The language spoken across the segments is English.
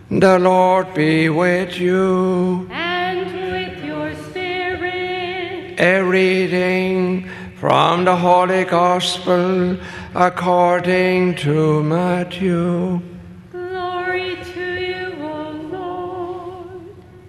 The Lord be with you. And with your spirit. A reading from the Holy Gospel according to Matthew. Glory to you, O Lord.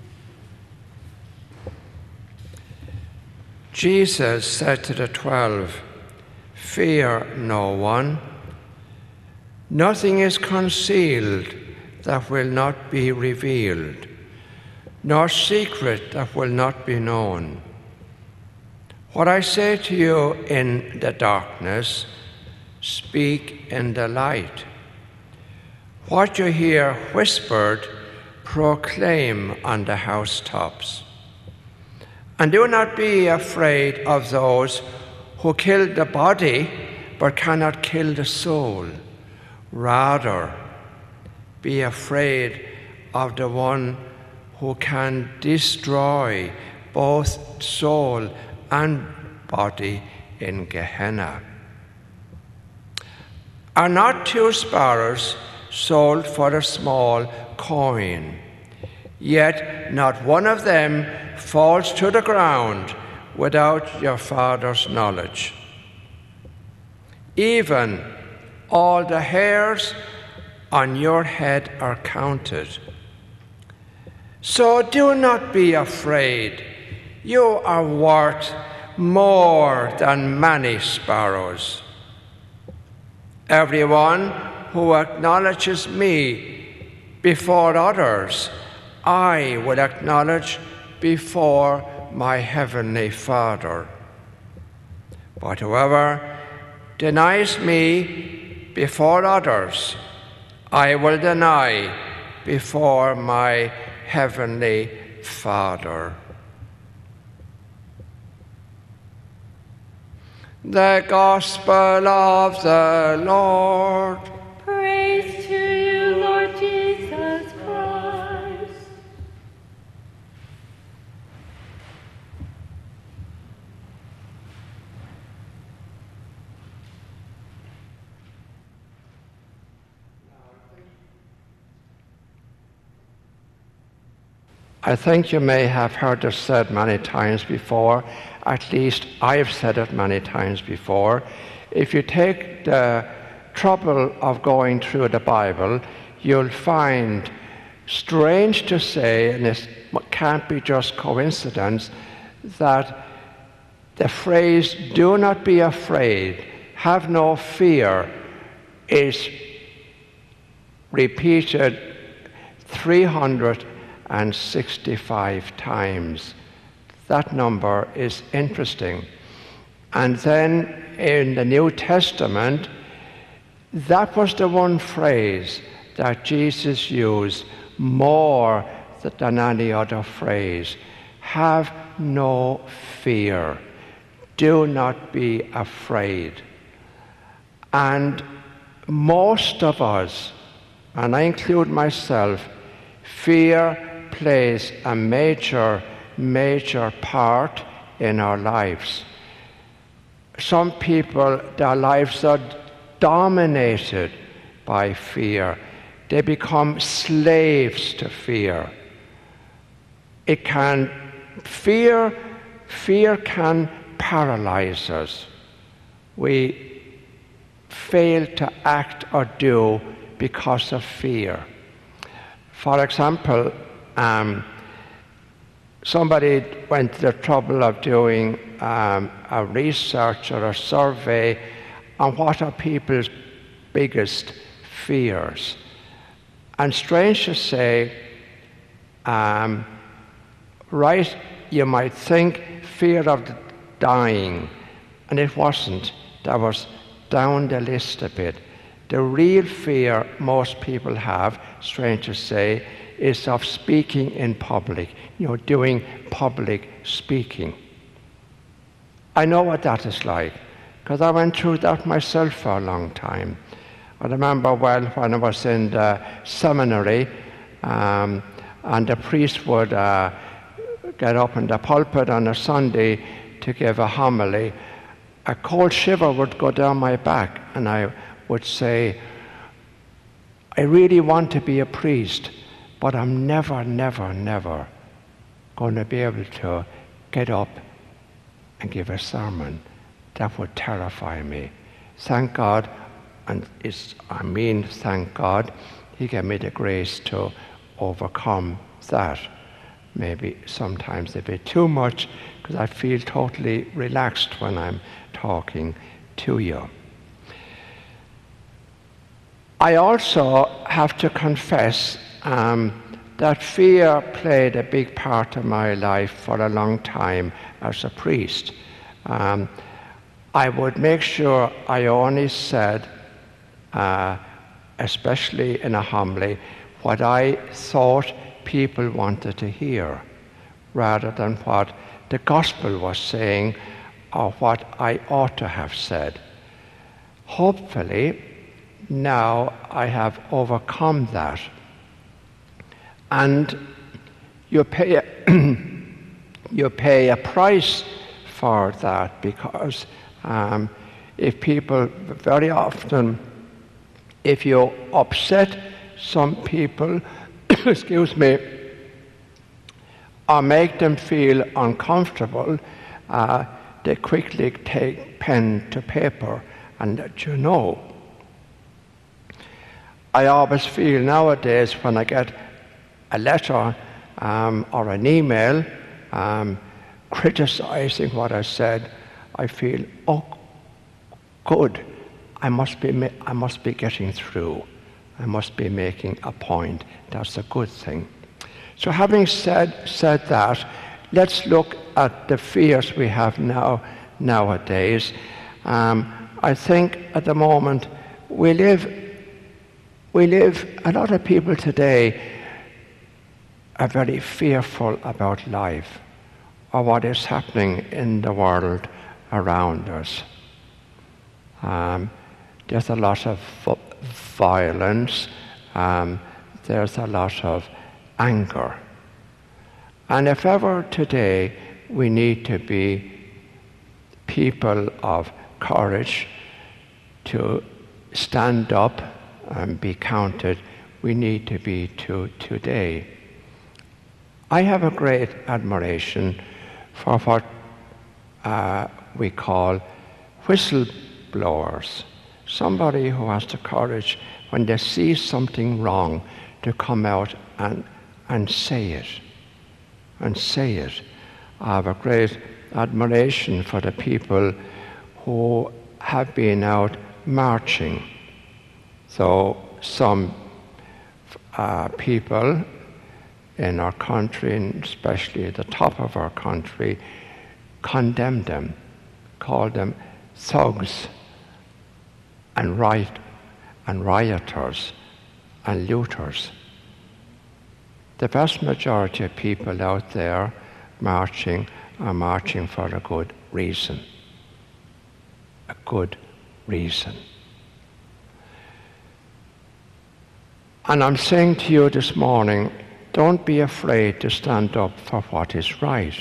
Jesus said to the 12, "Fear no one. Nothing is concealed that will not be revealed, nor secret that will not be known. What I say to you in the darkness, speak in the light. What you hear whispered, proclaim on the housetops. And do not be afraid of those who kill the body but cannot kill the soul. Rather, be afraid of the one who can destroy both soul and body in Gehenna. Are not 2 sparrows sold for a small coin? Yet not one of them falls to the ground without your Father's knowledge. Even all the hairs on your head are counted. So do not be afraid. You are worth more than many sparrows. Everyone who acknowledges me before others, I will acknowledge before my heavenly Father. But whoever denies me before others, I will deny before my heavenly Father." The Gospel of the Lord. Praise to you, Lord Jesus Christ. I think you may have heard it said many times before, at least I've said it many times before. If you take the trouble of going through the Bible, you'll find, strange to say, and it can't be just coincidence, that the phrase, "do not be afraid, have no fear," is repeated 365 times. That number is interesting. And then in the New Testament, that was the one phrase that Jesus used more than any other phrase. Have no fear. Do not be afraid. And most of us, and I include myself, fear plays a major part in our lives. Some people, their lives are dominated by fear. They become slaves to fear. Fear can paralyze us. We fail to act or do because of fear. For example, somebody went to the trouble of doing a research or a survey on what are people's biggest fears. And strange to say, you might think fear of dying, and it wasn't. That was down the list a bit. The real fear most people have, strange to say, is of speaking in public, doing public speaking. I know what that is like, because I went through that myself for a long time. I remember when I was in the seminary, and the priest would get up in the pulpit on a Sunday to give a homily. A cold shiver would go down my back, and I would say, I really want to be a priest, but I'm never, never, never going to be able to get up and give a sermon. That would terrify me. Thank God, thank God, He gave me the grace to overcome that. Maybe sometimes a bit too much, because I feel totally relaxed when I'm talking to you. I also have to confess that fear played a big part of my life for a long time as a priest. I would make sure I only said, especially in a homily, what I thought people wanted to hear, rather than what the gospel was saying or what I ought to have said. Hopefully, now I have overcome that. And you pay a price for that, because if people, very often, if you upset some people, excuse me, or make them feel uncomfortable, they quickly take pen to paper and let you know. I always feel nowadays when I get a letter or an email criticizing what I said, I feel, oh, good, I must be getting through. I must be making a point. That's a good thing. So having said that, let's look at the fears we have nowadays. I think at the moment we live, a lot of people today are very fearful about life or what is happening in the world around us. There's a lot of violence, there's a lot of anger. And if ever today we need to be people of courage to stand up and be counted, we need to be today. I have a great admiration for what we call whistleblowers. Somebody who has the courage, when they see something wrong, to come out and say it. I have a great admiration for the people who have been out marching. So some people in our country, and especially at the top of our country, condemn them, call them thugs and rioters and looters. The vast majority of people out there marching are marching for a good reason. A good reason. And I'm saying to you this morning, don't be afraid to stand up for what is right.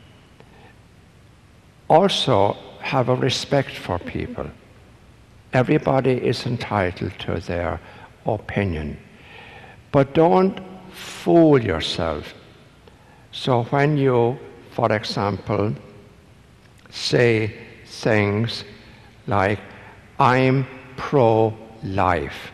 Also, have a respect for people. Everybody is entitled to their opinion. But don't fool yourself. So when you, for example, say things like, I'm pro-life,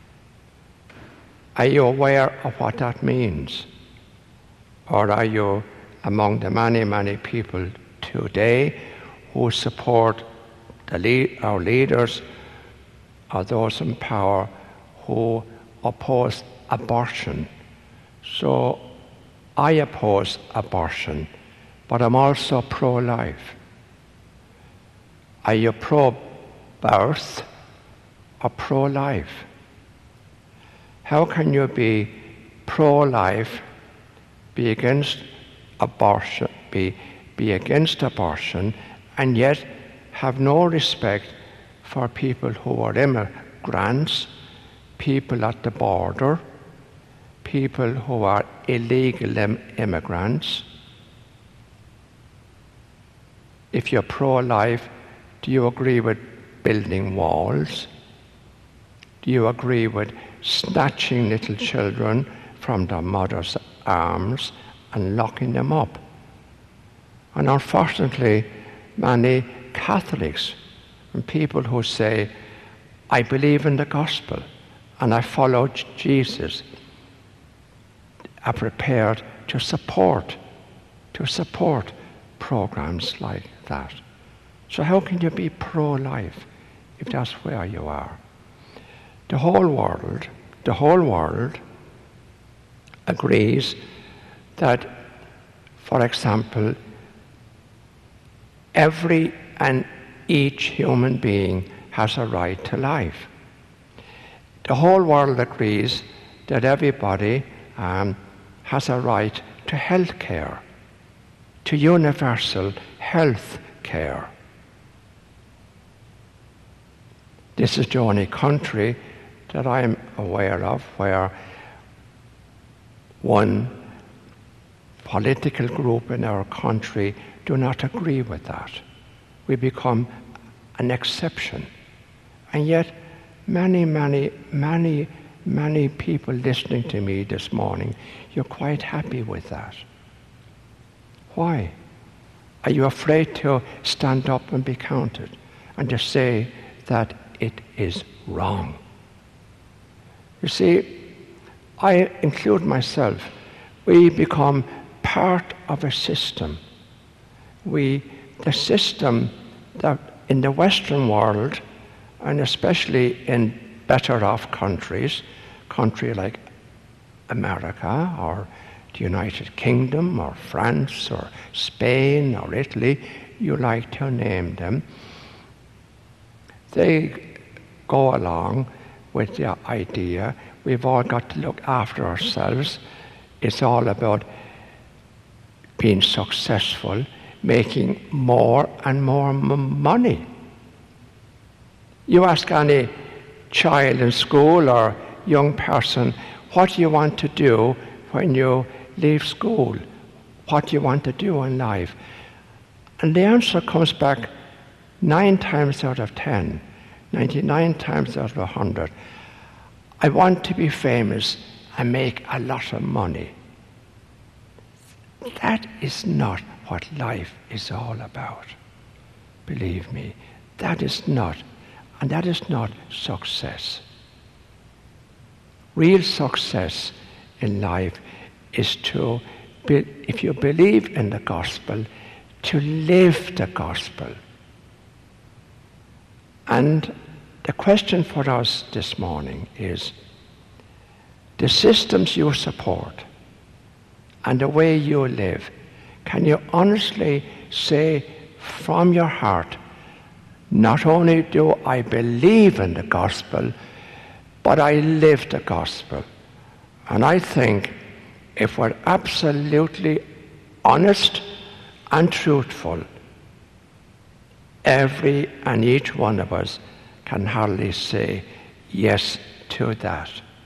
are you aware of what that means? Or are you among the many, many people today who support our leaders or those in power who oppose abortion? So I oppose abortion, but I'm also pro-life. Are you pro-birth or pro-life? How can you be pro-life, be against abortion, be against abortion, and yet have no respect for people who are immigrants, people at the border, people who are illegal immigrants? If you're pro-life, do you agree with building walls? Do you agree with snatching little children from their mother's arms and locking them up. And unfortunately, many Catholics and people who say, I believe in the gospel and I follow Jesus, are prepared to support programs like that. So how can you be pro-life if that's where you are? The whole world agrees that, for example, every and each human being has a right to life. The whole world agrees that everybody has a right to health care, to universal health care. This is the only country that I'm aware of where one political group in our country do not agree with that. We become an exception. And yet, many people listening to me this morning, you're quite happy with that. Why? Are you afraid to stand up and be counted and to say that it is wrong? You see, I include myself. We become part of a system. The system that in the Western world, and especially in better off countries like America or the United Kingdom or France or Spain or Italy, you like to name them, they go along with the idea we've all got to look after ourselves. It's all about being successful, making more and more money. You ask any child in school or young person, what do you want to do when you leave school? What do you want to do in life? And the answer comes back 9 times out of 10, 99 times out of 100. I want to be famous and make a lot of money. That is not what life is all about. Believe me, that is not, and that is not success. Real success in life is to, if you believe in the gospel, to live the gospel. And the question for us this morning is, the systems you support and the way you live, can you honestly say from your heart, not only do I believe in the gospel, but I live the gospel? And I think if we're absolutely honest and truthful, every and each one of us can hardly say yes to that.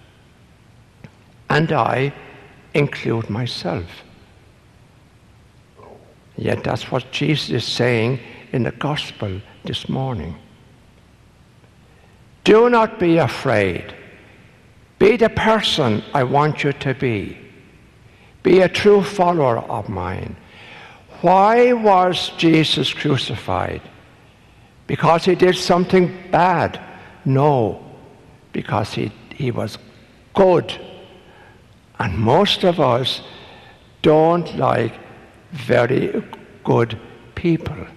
And I include myself. Yet that's what Jesus is saying in the gospel this morning. Do not be afraid. Be the person I want you to be. Be a true follower of mine. Why was Jesus crucified? Because he did something bad? No, because he was good. And most of us don't like very good people.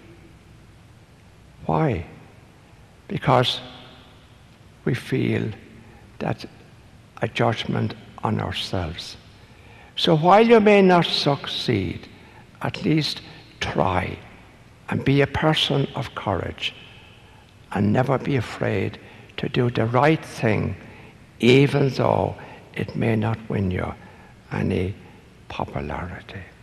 Why? Because we feel that's a judgment on ourselves. So while you may not succeed, at least try and be a person of courage and never be afraid to do the right thing, even though it may not win you any popularity.